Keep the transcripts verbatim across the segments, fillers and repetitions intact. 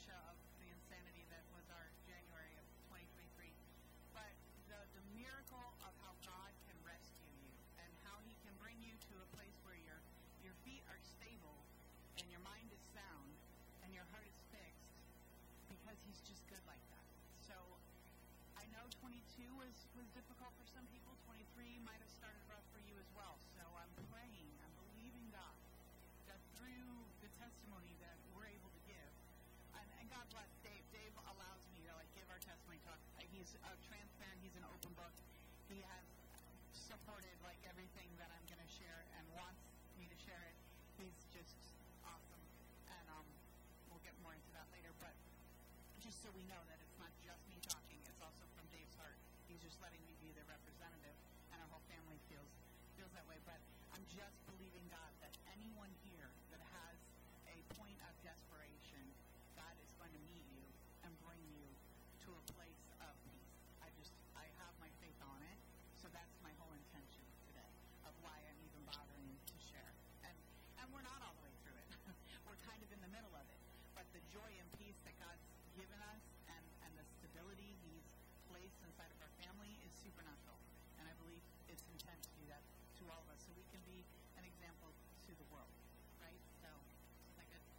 minutia of the insanity that was our January of twenty twenty-three. But the, the miracle of how God can rescue you and how he can bring you to a place where your your feet are stable and your mind is sound and your heart is fixed because he's just good like that. So I know twenty-two was, was difficult for some people. twenty-three might have started rough for you as well. So I'm praying, I'm believing God that through the testimony that we're able to give, and, and God bless Dave. Dave allows me to like give our testimony talk. He's uh, transparent. He's an open book. He has supported like everything that I'm going to share and wants me to share it. He's just awesome, and um, we'll get more into that later. But just so we know that it's not just me talking, it's also from Dave's heart. He's just letting me be the representative, and our whole family feels feels that way. But I'm just believing God that anyone here that has a point of desperation, God is going to meet you and bring you to a place of peace. I just, I have my faith on it, so that's my whole intention today of why I'm even bothering to share. And and we're not all the way through it. We're kind of in the middle of it. But the joy and peace that God's given us and, and the stability he's placed inside of our family is supernatural. And I believe it's intent to do that to all of us so we can be an example to the world. Right? So, is that good?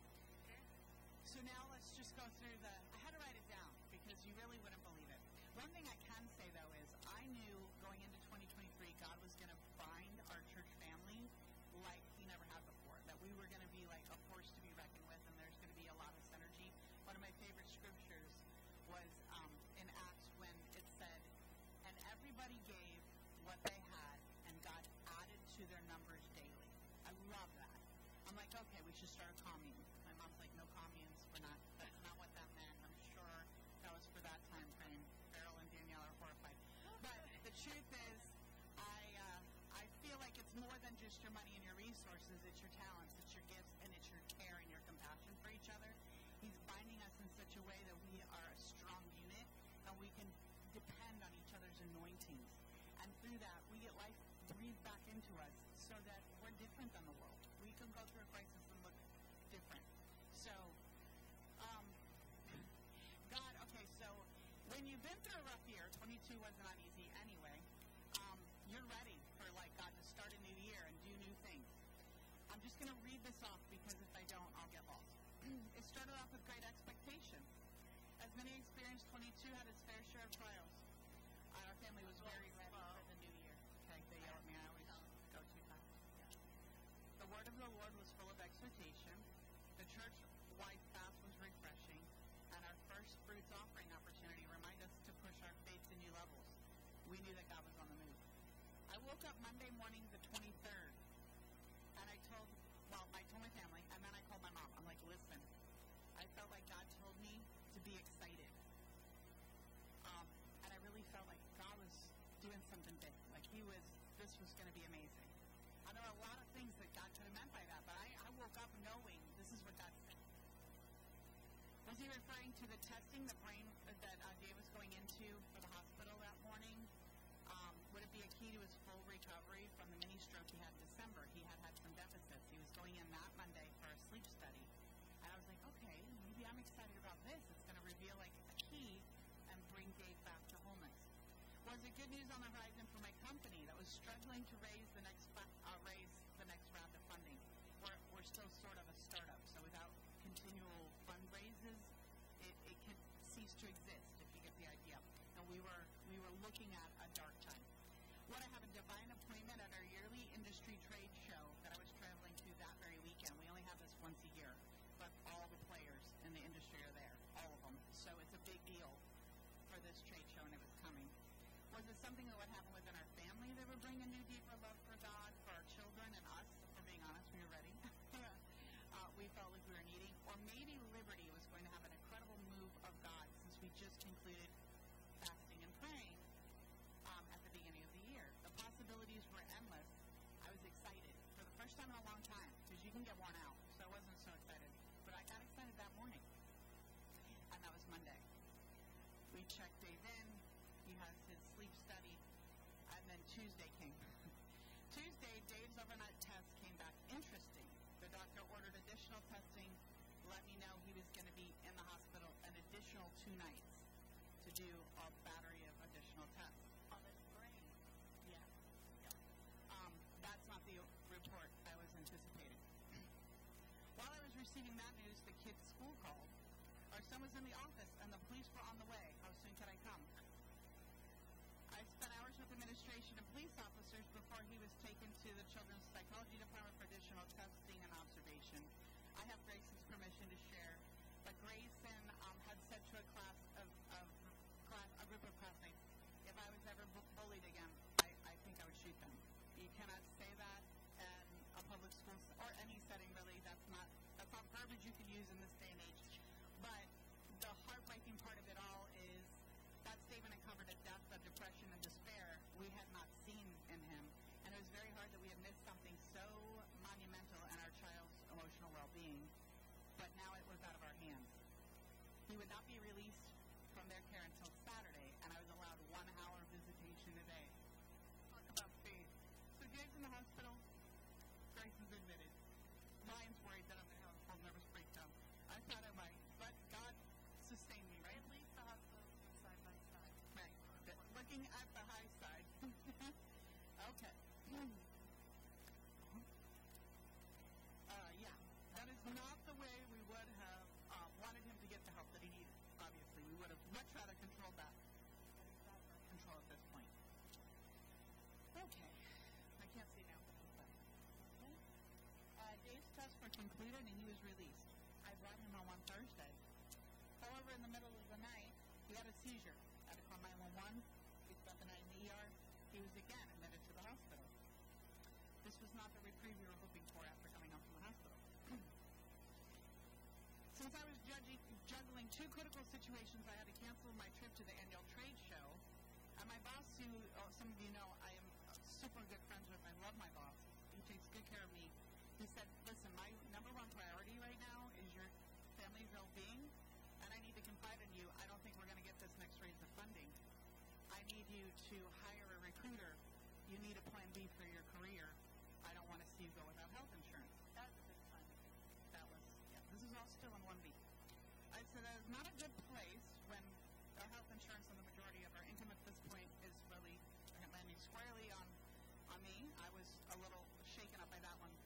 So now let's just go through the, I had to write it down because you really wouldn't believe it. One thing I can say though is I knew going into twenty twenty-three God was going to find our church family like he never had before. That we were going to be like a force to be reckoned with and there's going to be a lot of synergy. One of my favorite scriptures was um, in Acts when it said, and everybody gave what they had and God added to their numbers daily. I love that. I'm like, okay, we should start a commune. My mom's like, no communes. We're not, that's not what that meant. I'm sure that was for that time frame. Farrell and Danielle are horrified. But the truth is, I uh, I feel like it's more than just your money and your resources. It's your talents, it's your gifts, and it's your care and your compassion for each other. He's binding us in such a way that we are a strong unit and we can depend on each other's anointings. And through that, we get life breathed back into us so that we're different than the world. We can go through a crisis and look different. So, um, God, okay, so when you've been through a rough year, twenty-two was not easy anyway, um, you're ready for, like, God to start a new year and do new things. I'm just going to read this off because if I don't, I'll get lost. It started off with great expectation. As many experienced, twenty-two had its fair share of trials. Uh, our family was very ready for the new year. Okay, they yell at me. I always go too fast. Yeah. The word of the Lord was full of exhortation. The church-wide fast was refreshing. And our first fruits offering opportunity reminded us to push our faith to new levels. We knew that God was on the move. I woke up Monday morning, the twenty-third, and I told, well, I told my family, and then I called my mom. I'm like, listen, I felt like God told me to be excited. Um, and I really felt like God was doing something big. Like he was, this was going to be amazing. I know a lot of things that God could have meant by that, but I, I woke up knowing this is what God said. Was he referring to the testing the brain that uh, Dave was going into for the hospital that morning? Um, would it be a key to his full recovery from the mini stroke he had in December? He had had some deficits. He was going in that Monday for a sleep study. And I was like, okay, maybe I'm excited about this. It's going to reveal like a key and bring Dave back to wholeness. Was it good news on the horizon for my company that was struggling to raise the next uh, raise the next round of funding? We're, we're still sort of a startup, so without continual fundraisers, it, it can cease to exist, if you get the idea. And we were we were looking at a dark time. Would I have a divine appointment at our yearly industry trade show that I was traveling to that very weekend? We only have this once a year, but all the players in the industry are there, all of them. So it's a big deal for this trade show, and it was coming. Was it something that would happen within our family that would bring a new, deeper love for God, for our children and us? If we're being honest, we were ready. uh, we felt like we were needing. Or maybe Liberty was going to have an incredible move of God since we just concluded fasting and praying um, at the beginning of the year. The possibilities were endless. I was excited for the first time in a long time because you can get worn out. So I wasn't so excited. But I got excited that morning. And that was Monday. We checked Dave in. He has his sleep study. And then Tuesday came. Tuesday, Dave's overnight test came back interesting. The doctor ordered additional testing, let me know he was going to be in the hospital two nights to do a battery of additional tests. Oh, that's great. Yeah. Yeah. Um, that's not the report I was anticipating. While I was receiving that news, the kid's school called. Our son was in the office, and the police were on the way. How soon could I come? I spent hours with administration and police officers before he was taken to the Children's Psychology Department for additional testing and observation. I have Grayson's permission to share, but Grayson um, had said to a class of, of class, a group of classmates, if I was ever bu- bullied again, I, I think I would shoot them. You cannot say that in a public school or any setting, really. That's not that's not verbiage you can use in this day and age. But the heartbreaking part of it all is that statement uncovered a depth of depression and despair we had not seen in him. And it was very hard that we had missed something so monumental in our child's emotional well-being. But now it was out of our hands. He would not be released from their care until Saturday, and I was allowed one hour visitation a day. Talk about faith. So Dave's in the hospital. Grayson's admitted. Ryan's worried that I'm going to have a full nervous breakdown. I thought I might, but God sustained me, right? At least the hospital's side by side. Right. The- looking at the high side. Okay. Uh, yeah. That is not the way we would have uh, wanted him to get the help that he needed, obviously. We would have much rather controlled that. Control at this point. Okay. I can't see now. Okay. Uh, Dave's tests were concluded and he was released. I brought him home on Thursday. However, in the middle of the night, he had a seizure. I had to call nine one one. He spent the night in the E R. He was again admitted to the hospital. This was not the reprieve we were hoping for after coming home from the hospital. Since I was judging, juggling two critical situations, I had to cancel my trip to the annual trade show. And my boss, who oh, some of you know I am super good friends with, I love my boss. He takes good care of me. He said, listen, my number one priority right now is your family's well-being, and I need to confide in you. I don't think we're going to get this next raise of funding. I need you to hire a recruiter. You need a plan B for your career. I don't want to see you go without health insurance. That's a good sign. That was, yeah, this is all still in one B. I said that is not a good place when our health insurance and the majority of our income at this point is really landing squarely on, on me. I was a little shaken up by that one.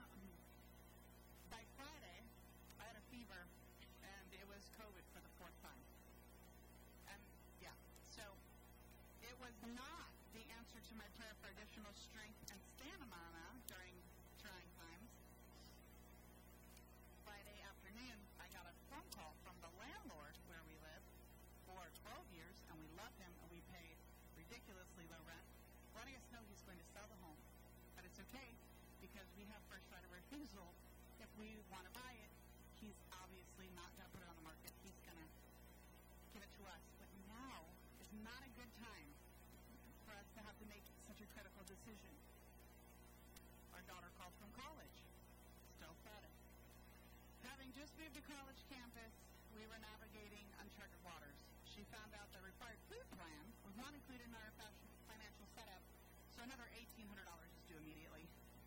By Friday, I had a fever, and it was COVID for the fourth time. And, yeah, so it was not the answer to my prayer for additional strength and stamina during trying times. Friday afternoon, I got a phone call from the landlord where we live for twelve years, and we love him, and we pay ridiculously low rent, letting us know he's going to sell the home. But it's okay, because we have first right of refusal. If we want to buy it, he's obviously not going to put it on the market. He's going to give it to us. But now is not a good time for us to have to make such a critical decision. Our daughter called from college. Still static. Having just moved to college campus, we were navigating uncharted waters. She found out the required food plan was not included in our fashion, financial setup, so another eighteen hundred dollars is due immediately.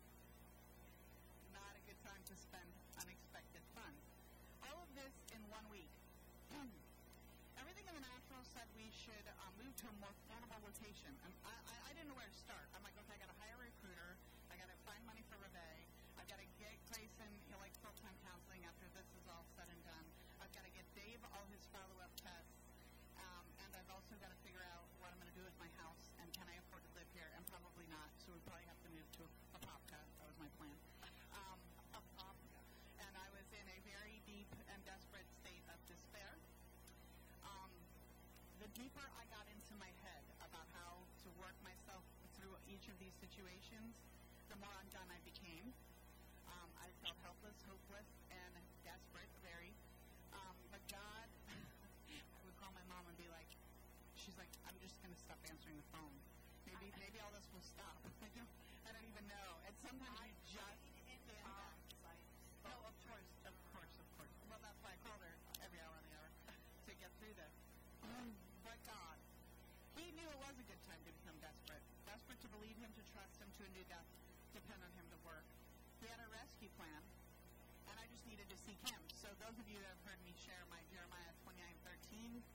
Not a good time to spend unexpected funds. All of this in one week. Everything in the natural said we should um, move to a more affordable location. And I, I, I didn't know where to start. I'm like, okay, I got to hire a recruiter. I got to find money for Reve. I've got to get Grayson, you know, like full-time counseling after this is all said and done. I've got to get Dave all his follow-up tests. Um, and I've also got to figure out what I'm going to do with my house and can I afford to live here? And probably not. So we probably have to move to a, a Popka. That was my plan. Um, a Popka. And I was in a very deep and desperate state of despair. Um, the deeper I got into my head about how to work myself through each of these situations, the more undone I became. Um, I felt helpless, hopeless, and desperate, very. Um, but God, I would call my mom and be like, she's like, I'm just going to stop answering the phone. Maybe maybe all this will stop. I don't, I don't even know. And sometimes I you just stand back. No, of course, of course, of course. Well, that's why I called her every hour on the hour to get through this. But God, He knew it was a good time to become desperate. Desperate to believe Him, to trust Him, to a new death, depend on Him to work. He had a rescue plan, and I just needed to seek Him. So those of you that have heard me share my Jeremiah twenty-nine thirteen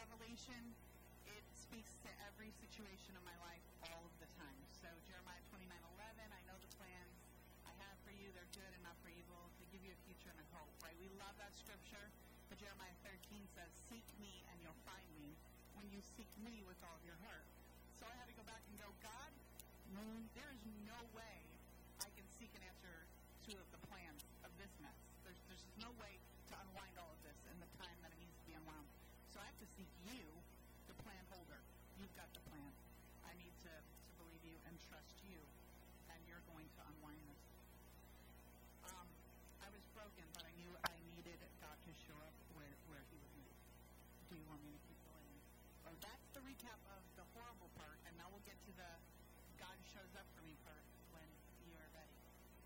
revelation, it speaks to every situation of my life all of the time. So Jeremiah twenty-nine eleven, I know the plans I have for you, they're good and not for evil, to give you a future and a hope, right? We love that scripture. But Jeremiah thirteen says, seek me and you'll find me when you seek me with all of your heart. So I had to go back and go, God, there is no way I can seek and answer two of the plans of this mess. There's, there's just no way to unwind all of this in the time that it needs to be unwound. So I have to seek you, the plan holder. You've got the plan. I need to, to believe you and trust you, and you're going to unwind this. Um, I was broken, but I knew I needed God to show up where, where he would move. Do you want me to keep going? Oh, that's the recap of the horrible part, and now we'll get to the God shows up for me part when you are ready.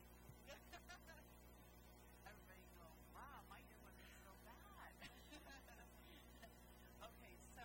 Everybody go, wow, my year wasn't so bad. Okay, so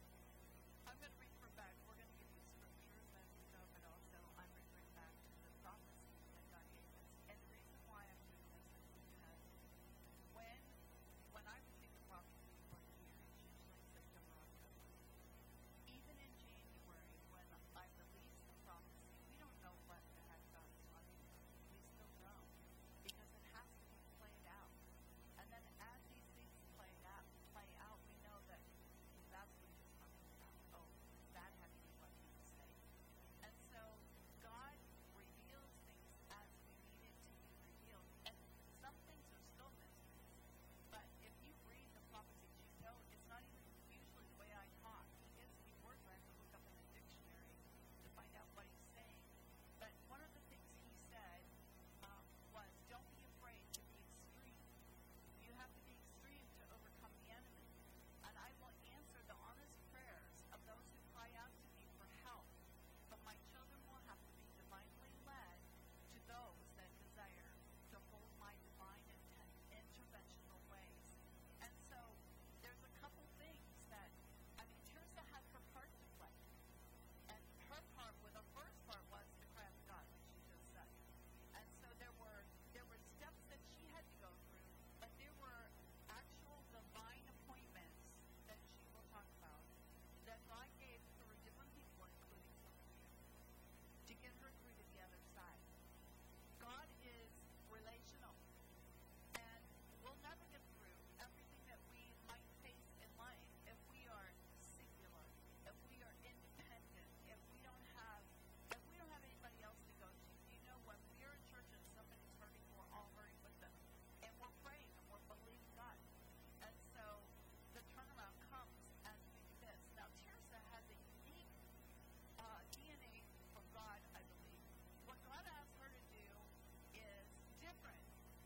I'm going to refer back. We're going to give you scriptures as we go, but also I'm referring back to the prophecy that God gave us. And the reason why I'm doing this is because when when I receive the prophecy for the year, it's usually September, October. Even in January, when I release the prophecy, we don't know what the heck God is talking about. We still don't, because it has to be played out. And then as these things play out, play out, we know that that's what he's talking about. Oh, that had to be what he was saying. And so God reveals things as we need it to be revealed. And some things are still mysteries. But if you read the prophecy, you know it's not even usually the way I talk. He gives me words I have to look up in the dictionary to find out what he's saying. But one of the things he said um, was, don't be afraid to be extreme. You have to be extreme to overcome the enemy. And I will answer the honest prayers of those who cry out to me for help. But my children will have to be divinely led to those that desire to hold my divine intent, interventional ways. And so there's a couple things that, I mean, Teresa had her part to play. And her part, well, the first part was the cry of God, like she just said. And so there were there were steps that she had to go through, but there were actual divine appointments that she will talk about that God gave through different people, including some of you, to get her through to the other side. God is relational, and we'll never get through everything that we might face in life if we are singular, if we are independent, if we don't have if we don't have anybody else to go to. You know, when we are in church and somebody's hurting, we're all hurting with them, and we're praying and we're believing God. And so the turnaround comes as we do this. Now, Teresa has a unique uh, D N A from God, I believe. What God asks her to do is different.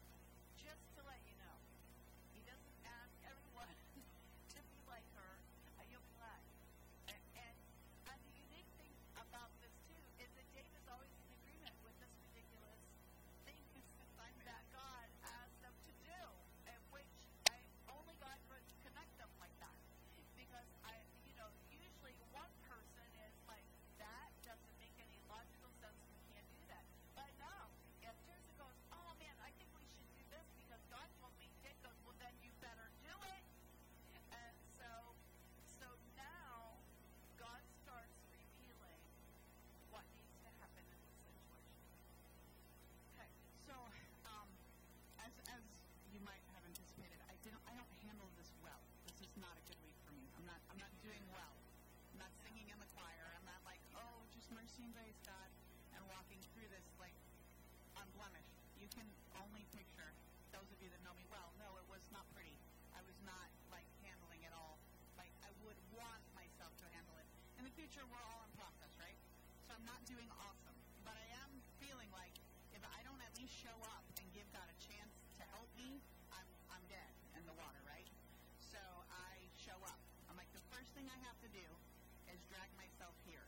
Just to let you know, he doesn't ask everyone to be like her. Uh, you'll be glad. And, and, and the unique thing about this, too, is that Dave is always in agreement with this ridiculous thing that God asked them to do, and which I, only God could connect them like that. Because, I, you know, usually one person is like, that doesn't make any logical sense, we can't do that. But no, if Teresa goes, oh man, I think we should do this because God told me, Dave goes, well then you better do it. And so, so now God starts revealing what needs to happen in this situation. Okay, so um, as as you might have anticipated, I don't I don't handle this well. This is not a good week for me. I'm not I'm not doing well. I'm not singing in the choir. I'm not like, oh, just mercy and grace, God, and walking through this like unblemished. You can only picture, those of you that know me well, no, it was not pretty. I was not like handling it all like I would want myself to handle it. In the future, we're all in process, right? So I'm not doing awesome, but I am feeling like if I don't at least show up and give God a chance to help me, I'm I'm dead in the water, right? So I show up. I'm like, the first thing I have to do is drag myself here.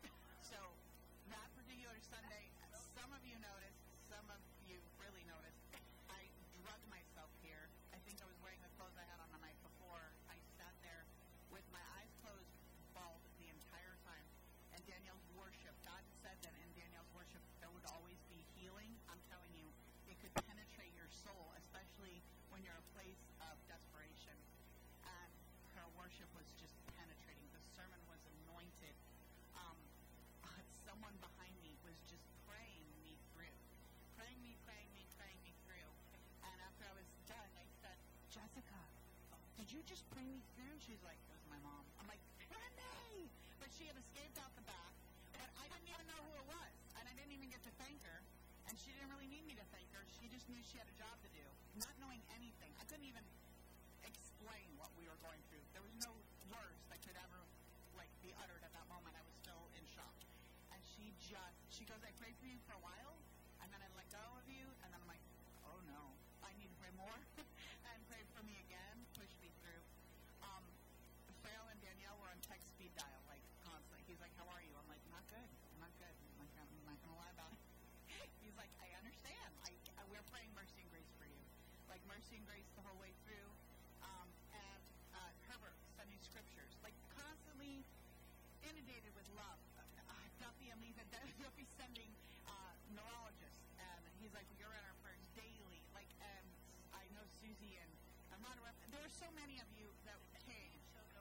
So that particular Sunday, some of you noticed, some of you really noticed, I drug myself here. I think I was wearing the clothes I had on the night before. I sat there with my eyes closed, bald the entire time. And Danielle's worship, God said that in Danielle's worship there would always be healing. I'm telling you, it could penetrate your soul, especially when you're in a place of desperation. And her worship worship was just penetrating. The sermon was anointed. Um, uh, someone behind me was just praying me through. Praying me, praying me, praying me through. And after I was done, I said, Jessica, did you just pray me through? She's like, it was my mom. I'm like, Renee! But she had escaped out the back. But I didn't even know who it was. And I didn't even get to thank her. And she didn't really need me to thank her. She just knew she had a job to do. Not knowing anything. I couldn't even explain what we were going through. There was no words that could ever, like, be uttered at that moment. I was still in shock. And she just, she goes, I prayed for you for a while, and then I let go of you, and then I'm like, oh no, I need to pray more. And pray for me again, push me through. Um, Farrell and Danielle were on text speed dial, like, constantly. He's like, how are you? I'm like, not good. I'm not good. I'm, like, I'm not going to lie about it. He's like, I understand. I, I, we're praying mercy and grace for you. Like, mercy and grace the whole way through. Um, and uh, Herbert sending scriptures. Like, constantly inundated with love. Uh, Duffy and Lisa, Duffy sending uh, neurologists. And he's like, you're in our prayers daily. Like, and I know Susie and Armando. There are so many of you that came.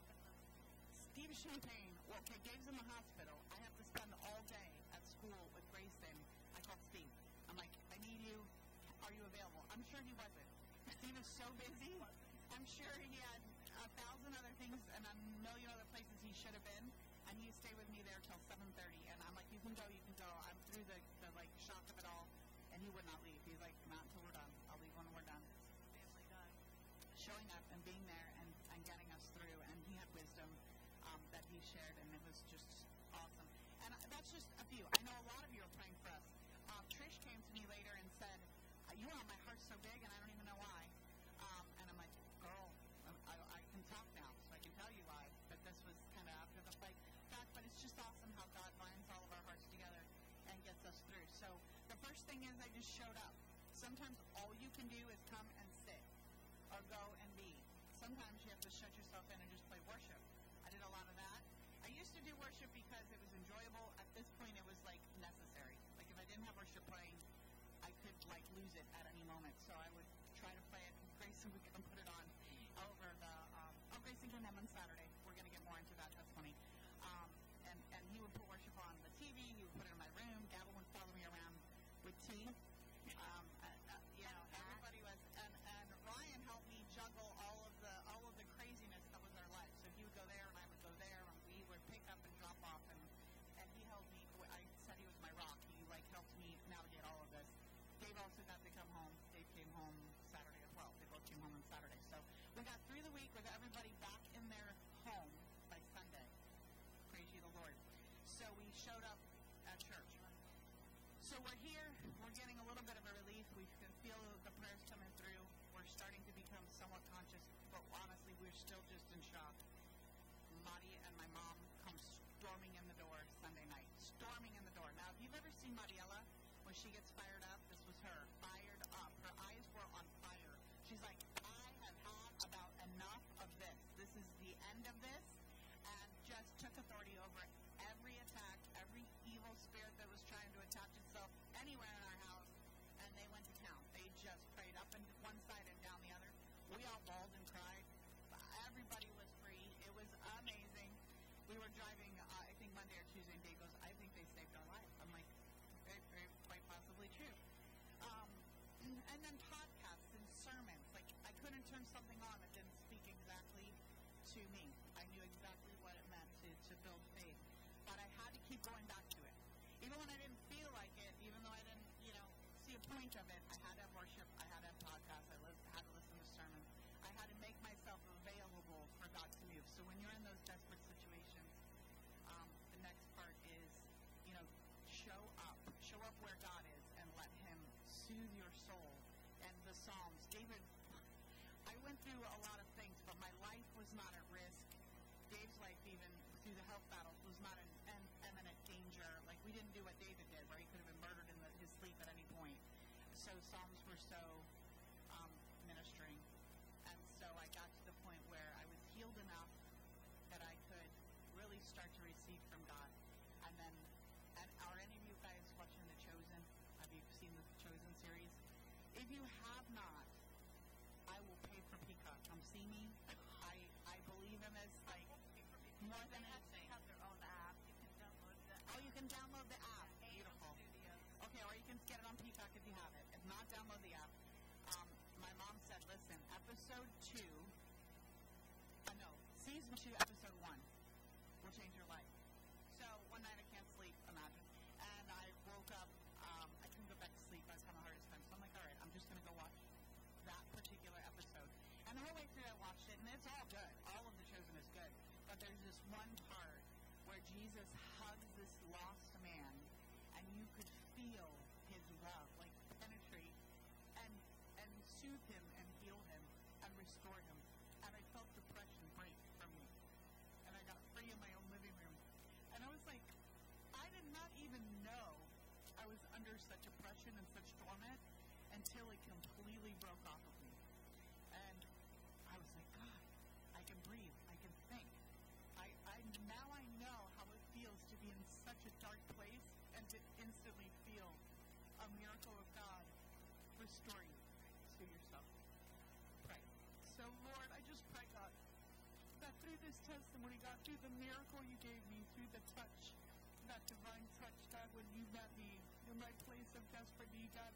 Steve Champagne, well, okay, Gabe's in the hospital. I have to spend all day at school with Grayson. I called Steve. I'm like, I need you. Are you available? I'm sure he wasn't. Steve is so busy. I'm sure he had a thousand other things and a million other places he should have been. And he stayed with me there till seven thirty. And I'm like, you can go, you can go. I'm through the, the like, shock of it all. And he would not leave. He's like, not until we're done. I'll leave when we're done. Family done. Showing up and being there and, and getting us through. And he had wisdom um, that he shared. And it was just awesome. And uh, that's just a few. I know a lot of you are praying for us. Um, Trish came to me later and said, you know, my heart's so big and I don't even know why. Um, and I'm like, girl, I, I can talk now, so I can tell you why. But this was kind of after the fact. But it's just awesome how God binds all of our hearts together and gets us through. So the first thing is I just showed up. Sometimes all you can do is come and sit or go and be. Sometimes you have to shut yourself in and just play worship. I did a lot of that. I used to do worship because it was enjoyable. At this point, it was like necessary. Like if I didn't have worship playing, I could like lose it at any moment. So I would try to play it. Grayson would come put it on over the. Um, oh, Grayson came on Saturday. We're gonna get more into that. That's funny. Um, and and he would put worship on the T V. He would put it in my room. Gavin would follow me around with tea. Um, uh, uh, you know, everybody was. And, and Ryan helped me juggle all of the all of the craziness that was our life. So he would go there and I would go there, and we would pick up and drop off. And and he held me. I said he was my rock. He like helped me navigate all of this. Dave also got to come home. Dave came home Saturday as well. They both came home on Saturday. So we got through the week with everybody back in their home by Sunday. Praise ye the Lord. So we showed up at church. So we're here. We're getting a little bit of a relief. We can feel the prayers coming through. We're starting to become somewhat conscious, but honestly, we're still just in shock. Madi and my mom come storming in the door Sunday night. Storming in the door. Now, if you've ever seen Mariela, when she gets fired up, this was her, fired up. Her eyes were on fire. She's like, I have had about enough of this. This is the end of this, and just took authority over every attack, every evil spirit that was trying to attach itself anywhere in our house, and they went to town. They just prayed up and one side and down the other. We all bawled and cried. Everybody was free. It was amazing. We were driving, uh, I think Monday or Tuesday, and Dave goes, I think they saved our life. I'm like, very, very, quite possibly true. Um, and then podcasts and sermons. Like, I couldn't turn something on that didn't speak exactly to me. I knew exactly what it meant to, to build faith. But I had to keep going back to it. Even when I didn't feel like it, even though I didn't, you know, see a point of it, I had to have worship. I had to have podcasts. I li- had to listen to sermons. I had to make myself available for God to move. So when you're in those desperate situations, um, the next part is, you know, show up. Show up where God is and let Him soothe your soul. And the Psalms. David, I went through a lot of things, but my life was not at risk. Dave's life, even through the health battles, was not in em- imminent danger. Like, we didn't do what David did, where he could have been murdered in the, his sleep at any point. So Psalms were so um, ministering. And so I got to the point where I was healed enough that I could really start to receive from God. And then, and are any of you guys watching The Chosen? Have you seen the Chosen series? If you have not, I will pay for Peacock. Come see me. I, I believe him as more They than have, they anything. have their own app. You can download the Oh, you can download the app. Angel Beautiful. Studios. Okay, or you can get it on Peacock if you have it. If not, download the app. Um, my mom said, listen, episode two, uh, no, season two, episode one will change your life. So one night I can't sleep, imagine, and I woke up, um, I couldn't go back to sleep. I was having the hardest time. So I'm like, all right, I'm just going to go watch that particular episode. And the whole way through I watched it, and it's all good. All of The Chosen is good. But there's this one part where Jesus hugs this lost man, and you could feel his love, like penetrate and and soothe him and heal him and restore him. And I felt depression break from me. And I got free in my own living room. And I was like, I did not even know I was under such oppression and such torment until it completely broke off of me. And I was like, God, I can breathe. I can think. I, I now I know how it feels to be in such a dark place and to instantly feel a miracle of God restore you to yourself. Pray. So Lord, I just pray, God, that through this testimony, God, through the miracle you gave me, through the touch, that divine touch, God, when you met me in my place of desperate need, God,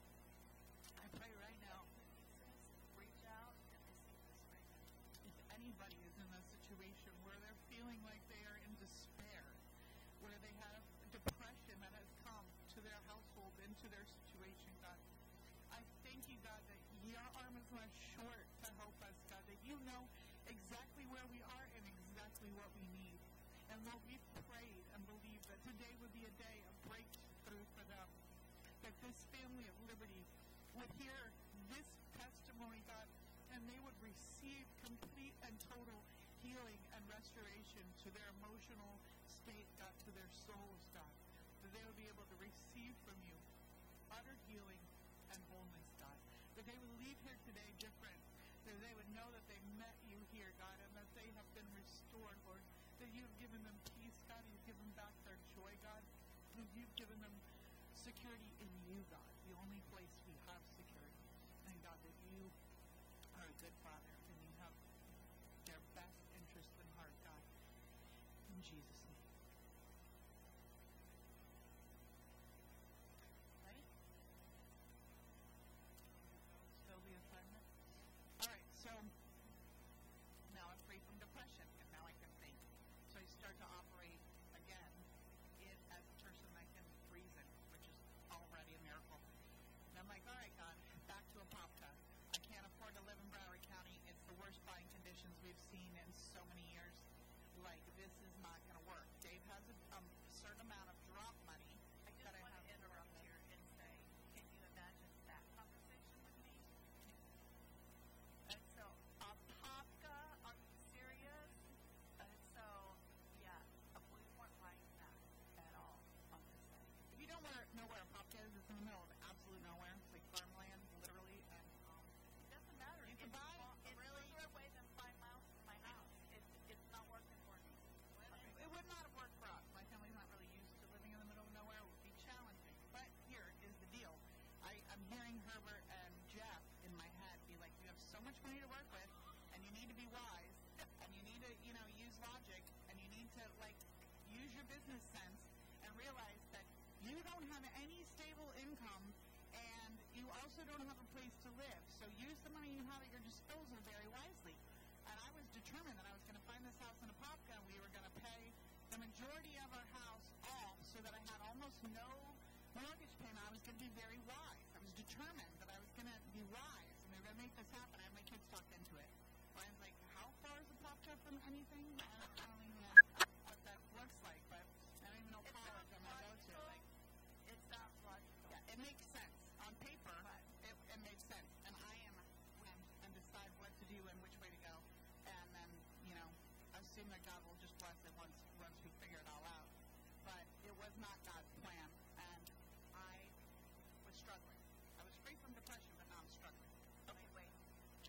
I pray right now, Reach out and receive this right now. if anybody is in a situation where they're feeling like they are in despair, where they have depression that has come to their household, into their situation, God, I thank you, God, that your arm is not short to help us, God, that you know exactly where we are and exactly what we need. And Lord, we've prayed and believed that today would be a day of breakthrough for them, that this family of Liberty would hear this testimony, God, and they would receive complete and total healing and restoration to their emotional state, God, to their souls, God, that they would be able to receive from you utter healing and wholeness, God, that they would leave here today different, that they would know that they met you here, God, and that they have been restored, Lord, that you've given them peace, God, you've given back their joy, God, and you've given them security in you, God, the only place we have security. And God, that you are a good Father, and you have their best interest in heart, God. In Jesus' name. Ready? Still the assignment? All right, so now I'm free from depression, and now I can think. So I start to operate again in, as a person that can breathe in, which is already a miracle. And I'm like, all right, God, back to Apopka. I can't afford to live in Broward County. It's the worst buying conditions we've seen in so many years. Like, this is not going to work. Dave has a um, certain amount of drop money I just that I want have. to interrupt here and say, can you imagine that conversation with me? And so, Apopka, are you serious? And so, yeah, uh, we weren't like that at all on this side. If you don't where, know where Apopka is, it's in the middle of absolute nowhere. It's like farmland, literally, and um, It doesn't matter. You It's can buy far- a It's really- further away than five miles from my house. It's it's not working for me. it would not have worked for us. My family's not really used to living in the middle of nowhere. It would be challenging. But here is the deal. I, I'm hearing Herbert and Jeff in my head be like, you have so much money to work with, and you need to be wise, and you need to, you know, use logic, and you need to, like, use your business sense and realize that you don't have any stable income, and you also don't have a place to live. So use the money you have at your disposal very wisely. And I was determined that I was going to find this house in Apopka, and we were going to pay the majority of our house off so that I had almost no mortgage payment. I was going to be very wise. I was determined that I was going to be wise, and we were going to make this happen. I had my kids talked into it. Ryan's like, how far is Apopka from anything? I don't, I don't even know what that looks like, but I don't even know It college sounds I'm going to go to. logical. Like, It sounds logical. yeah, it makes sense. On paper, it, it makes sense. And I am when and decide what to do and which way to go. And then, you know, assume that God will just bless it once once we figure it all out. But it was not God's plan. And I was struggling. I was free from depression, but now I'm struggling. Okay, wait.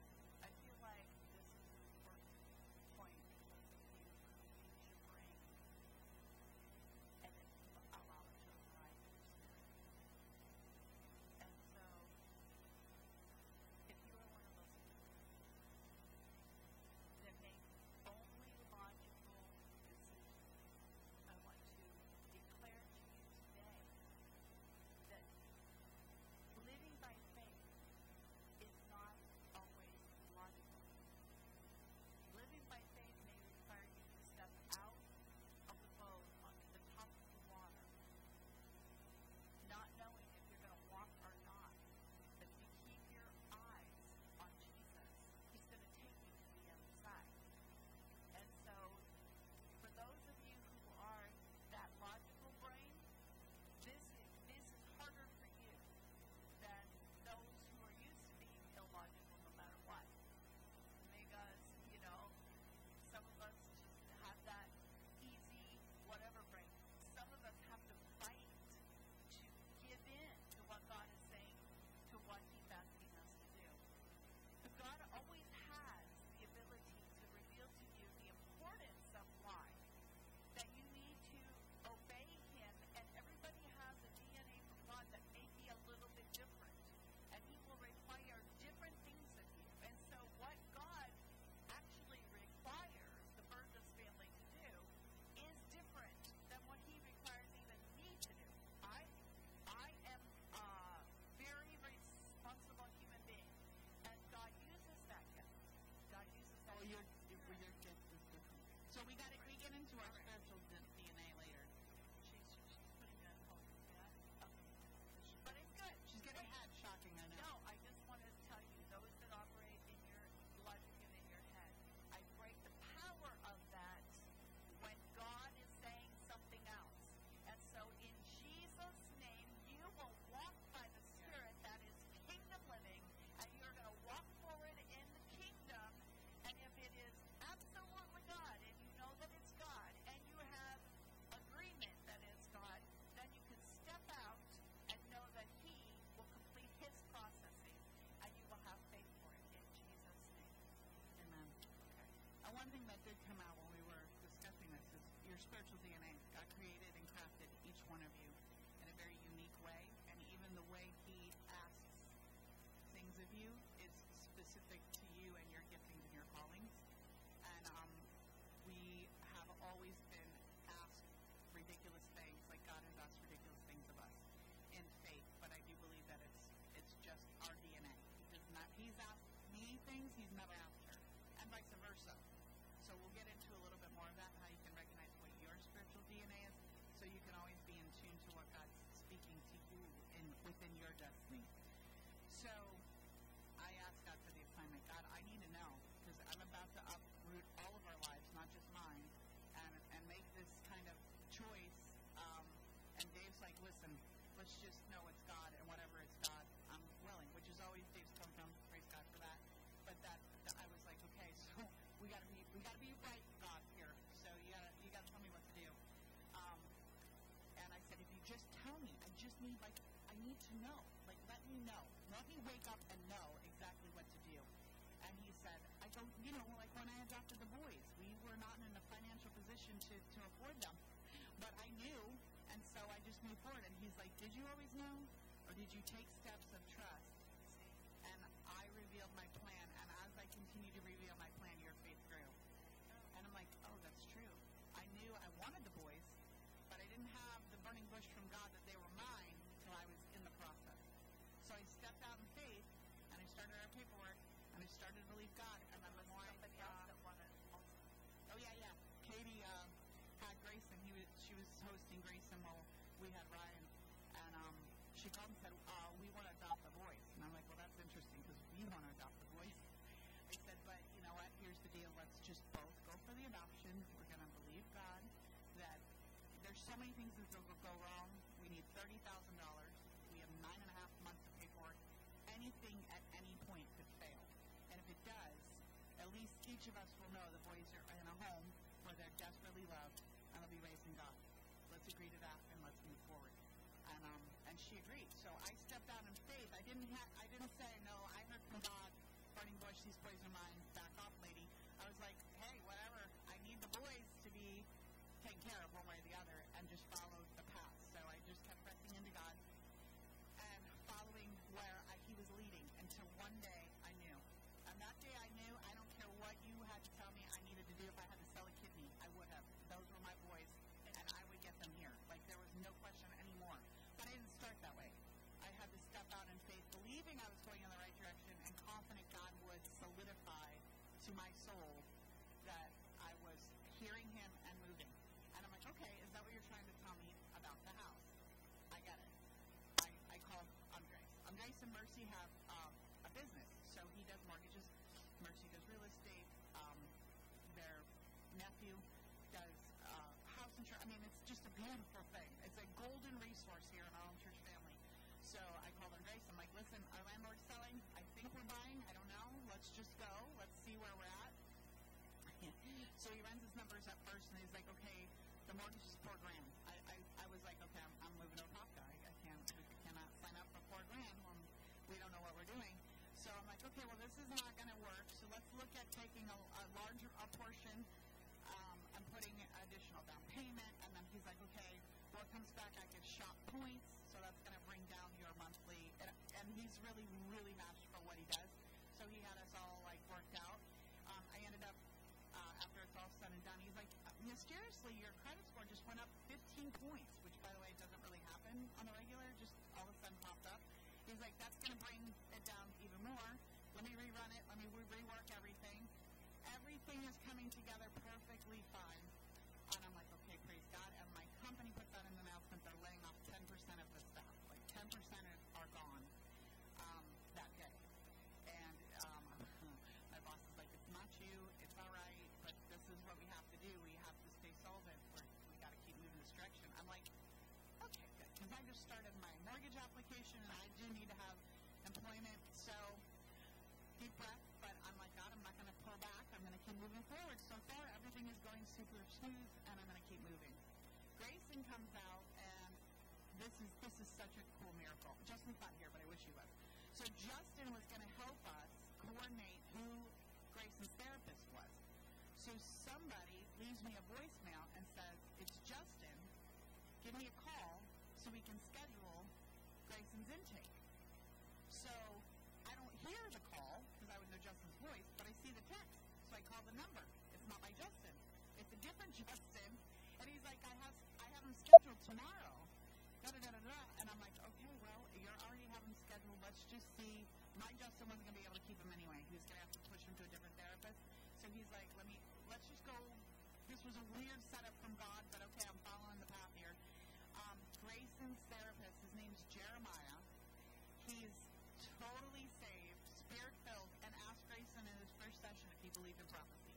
our All right. spiritual d- D N A later. She's she's putting it on hold. Yeah. Okay. But it's good. She's getting Wait. ahead. Shocking, I know. No, I just want to tell you, those that operate in your logic and in your head, I break the power of that when God is saying something else. And so in Jesus' name, you will walk by the Spirit that is kingdom living, and you're going to walk forward in the kingdom. And if it is absolutely God, and you know that it's God, and you have agreement that it's God, then you can step out and know that He will complete His processing, and you will have faith for it in Jesus' name. Amen. Okay. And one thing that did come out when we were discussing this is your spiritual D N A. God created and crafted each one of you in a very unique way, and even the way He asks things of you is specific to you and your giftings and your callings. And um, we have always been asked ridiculous things, like God has asked ridiculous things of us in faith. But I do believe that it's it's just our D N A. He does not. He's asked me things He's never asked her, and vice versa. So we'll get into a little bit more of that, how you can recognize what your spiritual D N A is, so you can always be in tune to what God's speaking to you in within your destiny. So I asked God for the assignment. God, I need to know, because I'm about to uproot all of our lives, not just mine, and and make this kind of choice. Um, and Dave's like, listen, let's just know it's God, and whatever it's God, I'm willing, which is always Dave's come from. Praise God for that. But that, that I was like, okay, so we gotta be we gotta be right, God, here. So you gotta you gotta tell me what to do. Um, and I said, if you just tell me, I just need like I need to know. Like let me know. Let me wake up and know exactly what to do. And he said, I go, you know, like when I adopted the boys, we were not in a financial position to, to afford them. But I knew, and so I just moved forward. And he's like, did you always know? Or did you take steps of trust? And I revealed my plan. And as I continue to reveal my plan, your faith grew. And I'm like, oh, that's true. I knew I wanted the boys, but I didn't have the burning bush from God that they were mine until I was in the process. So I stepped out in faith, and I started our paperwork, and I started to believe God. And then the more I, Somebody uh, else that wanted also. oh yeah, yeah. Katie uh, had Grayson. He was, she was hosting Grayson while we had Ryan, and um, she called and said, uh, "We want to adopt the boys." And I'm like, "Well, that's interesting because we want to adopt the boys." I said, "But you know what? Here's the deal. Let's just both go for the adoption. We're going to believe God that there's so many things that will go wrong. We need thirty thousand dollars. We have nine and a half months of paperwork. Anything at any point could fail, and if it does, at least each of us will know the boys are in a home where they're desperately loved and they'll be raised in God. Let's agree to that and let's move forward." And um, and she agreed. So I stepped out in faith. I didn't ha- I didn't say, no, I heard from God, burning bush, these boys are mine, back off, lady. I was like, hey, whatever. I need the boys to be taken care of one way or the other, and just followed the path. So I just kept pressing into God and following where I, He was leading until one day I knew. And that day I knew, I don't care what you had to tell me I needed to do. If I had to sell a kidney, I would have. Those were my boys, and I would get them here. Like, there was no question anymore. But I didn't start that way. I had to step out in faith, believing I was going in the right direction, and confident God would solidify to my soul that I was hearing Him and moving. And I'm like, okay, is that what you're trying to tell me about the house? I get it. I, I called Andres. Andres and Mercy have um, a business, so he does mortgages. Mercy does real estate. Um, their nephew does uh, house insurance. I mean, it's just a beautiful thing. It's a golden resource here in our own church family. So I called Andres. I'm like, listen, our landlord's selling. I think we're buying. I don't know. Let's just go. Let's see where we're at. So he runs his numbers at first, and he's like, okay, the mortgage is four grand. I, I, I was like, okay, I'm, I'm moving to Apopka. I, I can't, we cannot sign up for four grand when we don't know what we're doing. So I'm like, okay, well, this is not going to work. So let's look at taking a, a larger a portion um, and putting additional down payment. And then he's like, okay, well, it comes back, I get shop points, so that's going to bring down your monthly. And, and he's really, really matched for what he does. So he had us all, like, worked out. Um, I ended up, uh, after it's all said and done, he's like, mysteriously, your credit score just went up fifteen points, which, by the way, doesn't really happen on the regular, just all of a sudden popped up. He's like, that's going to bring it down even more. Let me rerun it. Let me re- rework everything. Everything is coming together perfectly fine. And I'm like, ten percent are gone um, that day. And um, my boss is like, it's not you, it's all right, but this is what we have to do. We have to stay solvent. We're, we got to keep moving this direction. I'm like, okay, good, because I just started my mortgage application, and I do need to have employment. So deep breath, but I'm like, God, I'm not going to pull back. I'm going to keep moving forward. So far, everything is going super smooth, and I'm going to keep moving. Grayson comes out, and this is this is such a cool miracle. Justin's not here, but I wish he was. So Justin was going to help us coordinate who Grayson's therapist was. So somebody leaves me a voicemail and says, it's Justin. Give me a call so we can schedule Grayson's intake. So I don't hear the call because I would know Justin's voice, but I see the text. So I call the number. It's not by Justin. It's a different Justin. And he's like, I have I have him scheduled tomorrow. Da, da, da, da, da. And I'm like, okay, well, you're already having him scheduled. Let's just see. My Justin wasn't going to be able to keep him anyway. He was going to have to push him to a different therapist. So he's like, let me, let's just go. This was a weird setup from God, but okay, I'm following the path here. Um, Grayson's therapist, his name's Jeremiah. He's totally saved, spirit-filled, and asked Grayson in his first session if he believed in prophecy.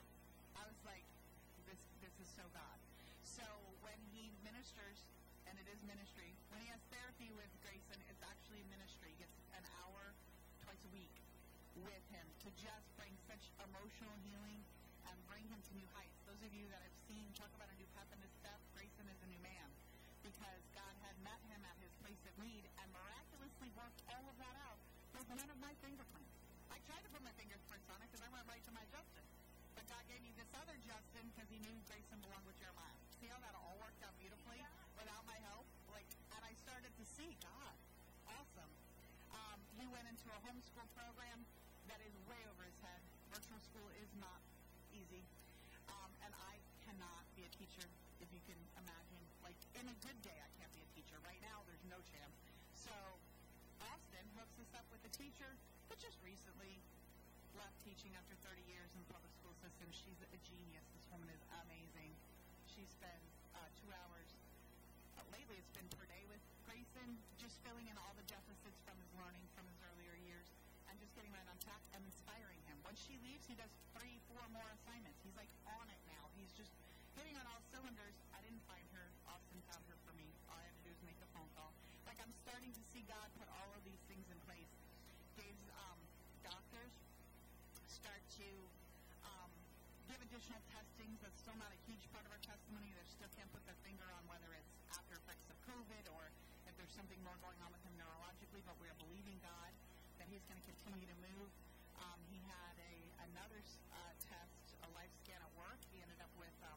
I was like, this this is so God. So when he ministers, and it is ministry, when he has therapy with Grayson, it's actually ministry. He gets an hour twice a week with him to just bring such emotional healing and bring him to new heights. Those of you that have seen, talk about a new pep in his step, Grayson is a new man because God had met him at his place of need and miraculously worked all of that out with none of my fingerprints. I tried to put my fingerprints on it because I went right to my Justin. But God gave me this other Justin because he knew Grayson belonged with Jeremiah. See how that all worked out beautifully without my help? Like, and I started to see God. Awesome. Um, he went into a homeschool program that is way over his head. Virtual school is not easy. Um, and I cannot be a teacher, if you can imagine. Like, in a good day, I can't be a teacher. Right now, there's no chance. So, Austin hooks us up with a teacher that just recently left teaching after thirty years in the public school system. She's a genius. This woman is amazing. She spends uh, two hours, uh, lately it's been per day with Grayson, just filling in all the deficits from his learning from his earlier years and just getting right on track and inspiring him. Once she leaves, he does three, four more assignments. He's like on it now. He's just hitting on all cylinders. I didn't find her. Austin found her for me. All I had to do is make a phone call. Like, I'm starting to see God put all of these things in place. Dave's um, doctors start to um, give additional testings. That's still not a huge part of our testimony. They still can't put their finger on whether it's after effects of COVID or if there's something more going on with him neurologically, but we are believing God that he's going to continue to move. Um, he had a another uh, test, a life scan at work. He ended up with um,